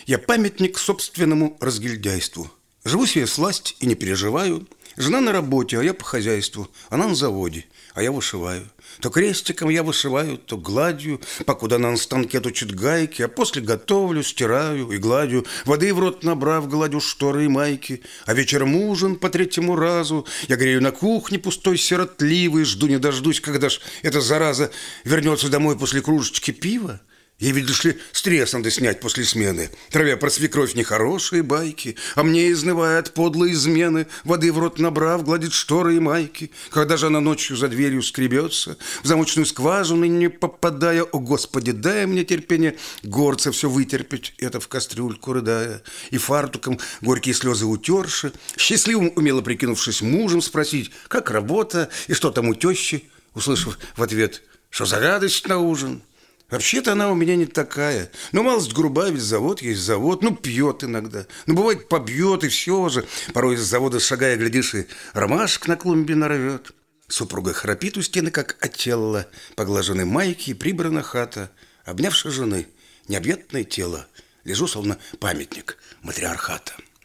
Я памятник собственному разгильдяйству. Живу себе всласть и не переживаю. Жена на работе, а я по хозяйству. Она на заводе, а я вышиваю. То крестиком я вышиваю, то гладью, покуда она на станке точит гайки, а после готовлю, стираю и гладью. Воды в рот набрав, гладю шторы и майки. А вечером ужин по третьему разу. Я грею на кухне пустой, сиротливый, жду не дождусь, когда ж эта зараза вернется домой после кружечки пива. Ей, видишь ли, стресс надо снять после смены, травя про свекровь нехорошие байки, а мне, изнывая от подлой измены, воды в рот набрав, гладит шторы и майки. Когда же она ночью за дверью скребется, в замочную скважину не попадая, о, Господи, дай мне терпение горца все вытерпеть, это в кастрюльку рыдая, и фартуком горькие слезы утерши, счастливым умело прикинувшись мужем, спросить, как работа и что там у тещи, услышав в ответ, что за радость на ужин. Вообще-то она у меня не такая. Ну, малость грубая, ведь завод есть завод. Ну, пьет иногда. Ну, бывает, побьет, и все же. Порой из завода шагая, глядишь, и ромашек на клумбе нарвет. Супруга храпит у стены, как отелла. Поглажены майки и прибрана хата. Обнявши жены, необъятное тело. Лежу, словно памятник матриархата.